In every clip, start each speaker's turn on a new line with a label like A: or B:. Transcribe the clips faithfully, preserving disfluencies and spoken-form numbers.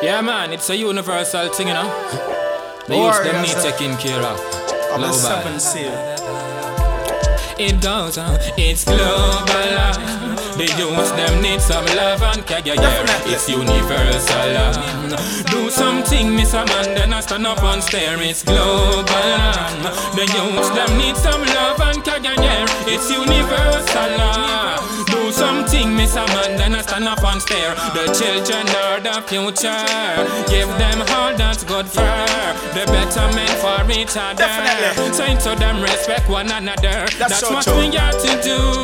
A: Yeah, man, it's a universal thing, you know. The
B: Or
A: youth them need
B: yes,
A: taking care of.
B: I'm a
A: Global.
B: seven seal.
A: It goes on, it's global. uh. The youth them need some love and care, yeah, yeah.
B: Definitely.
A: It's universal. uh. Do something, miss a man, then I stand up and stare. It's global. uh. The youth them need some love and care, yeah, yeah. It's universal. uh. Do something, miss a man, then I stand up and stare. The children are the future. Give them all that's good for the betterment for each other.
B: Definitely.
A: Saying to them respect one another.
B: That's
A: That's
B: so
A: what
B: true.
A: we got to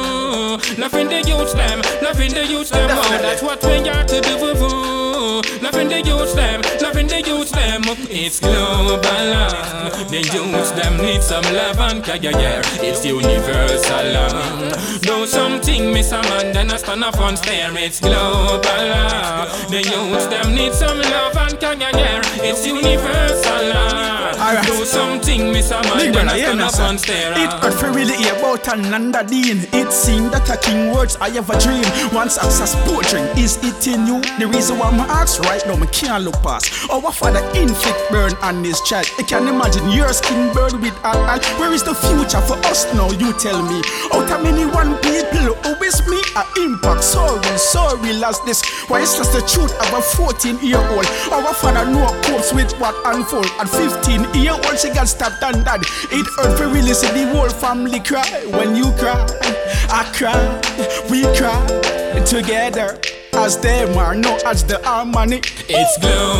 A: do. Loving the youth them, loving the youth them. Oh,
B: Definitely.
A: that's what we got to do. Loving the youth them, loving the youth them. It's global. uh. The youth them need some love and care, yeah, yeah. It's universal. uh. Do something, miss a man, then I stand up and stare. It's global. uh. The youth them need some love and care, yeah, yeah. It's universal. uh.
B: Alright.
A: Do something, miss a man,
B: Big
A: then
B: brother,
A: I
B: hear
A: stand
B: me,
A: up
B: sir.
A: and stare.
B: It
A: uh.
B: hurt for really hear about Ananda Dean. It seemed that a king words I ever dream. Once access poetry, is it in you? The reason why my ask right now, me can't look past. Our father inflict burn on his child. I can imagine your skin burn with alcohol. Where is the future for us now? You tell me. Out of many one people, who is me a impact? So real, so real as this. Why is just the truth of a fourteen year old? Our father know copes with what unfold. At fifteen year old, she got stabbed and died. It hurt for really see the whole family cry. When you cry, I cry, we cry together. As them are, no as the harmony.
A: It's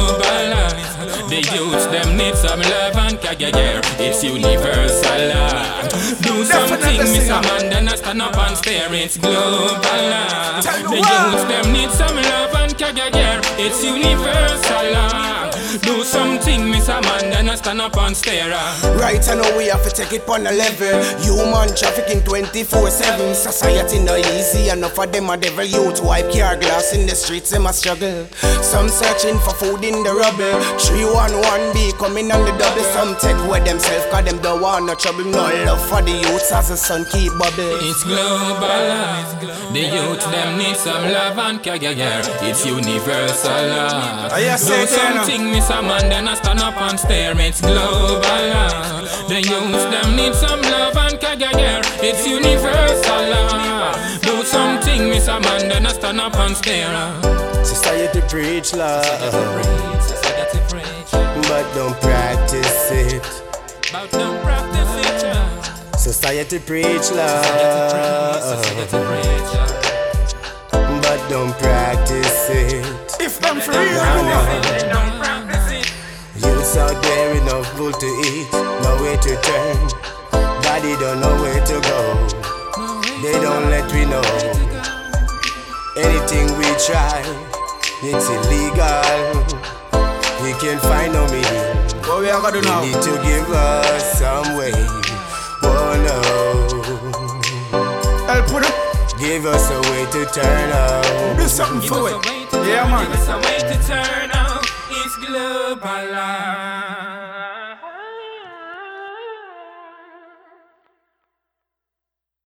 A: global. The youth them need some love and care, yeah, yeah. It's universal. uh. Do something,
B: Definitely,
A: miss a
B: singer.
A: man, then I stand up and stare. It's global. uh.
B: Tell
A: The
B: me why.
A: youth them need some love and care, yeah, yeah. It's universal. uh. Do something, miss a man, then I stand up and stare. uh.
C: Right, I know we have to take it on a level. Human trafficking twenty-four seven. Society no easy, enough of them a devil. Youth wipe car glass in the streets, them a struggle. Some searching for food in the rubble. three one one B coming on the double. Some take away themselves cause them don't want no trouble. No love for the youths as the sun keep bubble.
A: It's global. uh. The youth them need some love and care, yeah, yeah. It's universal. uh.
B: Ah, yes,
A: Do
B: say it, you know.
A: something, miss a man, then I stand up and stare. It's global. uh. The youth them need some love and care, yeah, yeah. It's universal. uh. Do something, miss a man, then I stand up and stare. uh.
C: Society preach love,
A: Society preach,
C: but don't practice it.
A: but don't practice it. uh.
C: Society preach love,
A: Society preach, uh.
C: but don't practice it.
B: If them for real,
A: Don't practice it.
C: Youths out there enough food to eat, nowhere to turn. Body don't know where to go. They don't let we know. Anything we try, it's illegal. We can't find no meaning.
B: what we are gonna do
C: You
B: now?
C: need to give us some way. Oh no.
B: Help with it.
C: Give us a way to turn out.
B: Do something
A: Give
B: for
A: us
B: it.
A: a way to
B: Yeah,
A: turn,
B: man.
A: give us a way to turn out. It's global.